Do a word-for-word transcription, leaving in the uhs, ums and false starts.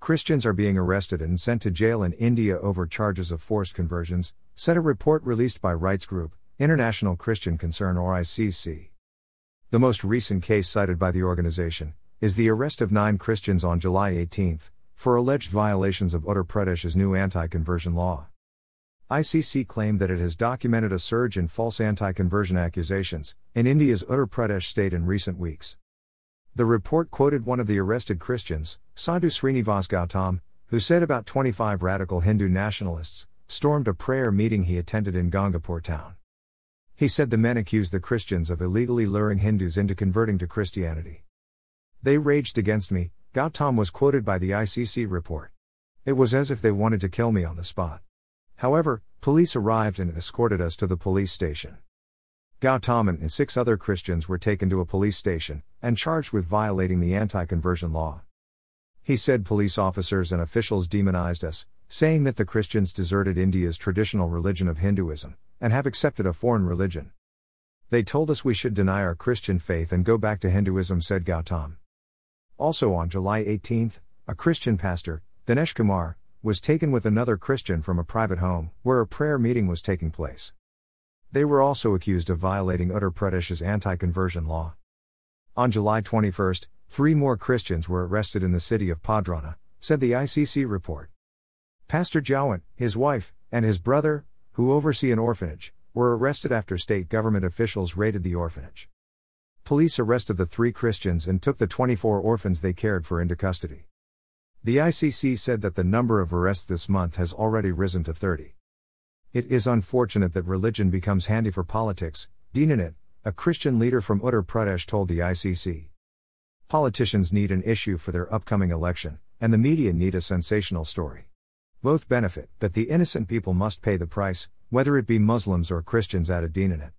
Christians are being arrested and sent to jail in India over charges of forced conversions, said a report released by rights group, International Christian Concern or I C C. The most recent case cited by the organization is the arrest of nine Christians on July eighteenth, for alleged violations of Uttar Pradesh's new anti-conversion law. I C C claimed that it has documented a surge in false anti-conversion accusations in India's Uttar Pradesh state in recent weeks. The report quoted one of the arrested Christians, Sadhu Srinivas Gautam, who said about twenty-five radical Hindu nationalists stormed a prayer meeting he attended in Gangapur town. He said the men accused the Christians of illegally luring Hindus into converting to Christianity. They raged against me, Gautam was quoted by the I C C report. It was as if they wanted to kill me on the spot. However, police arrived and escorted us to the police station. Gautam and six other Christians were taken to a police station and charged with violating the anti-conversion law. He said police officers and officials demonized us, saying that the Christians deserted India's traditional religion of Hinduism and have accepted a foreign religion. They told us we should deny our Christian faith and go back to Hinduism, said Gautam. Also on July eighteenth, a Christian pastor, Dinesh Kumar, was taken with another Christian from a private home, where a prayer meeting was taking place. They were also accused of violating Uttar Pradesh's anti-conversion law. On July twenty-first, three more Christians were arrested in the city of Padrana, said the I C C report. Pastor Jawant, his wife, and his brother, who oversee an orphanage, were arrested after state government officials raided the orphanage. Police arrested the three Christians and took the twenty-four orphans they cared for into custody. The I C C said that the number of arrests this month has already risen to thirty. It is unfortunate that religion becomes handy for politics, Dinanat, a Christian leader from Uttar Pradesh, told the I C C. Politicians need an issue for their upcoming election, and the media need a sensational story. Both benefit, but the innocent people must pay the price, whether it be Muslims or Christians, added Dinanat.